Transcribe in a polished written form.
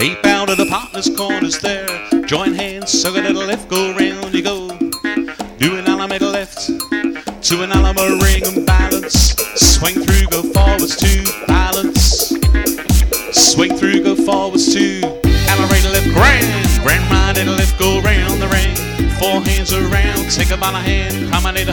Leap out of the partner's corners there. Join hands, circle a little left, go round you go. Do an Alamo, make a left. To an Alamo ring and balance. Swing through, go forwards to balance. Swing through, go forwards to Alamo right left, grand right and left, go round the ring. Four hands around, take a by the hand, promenade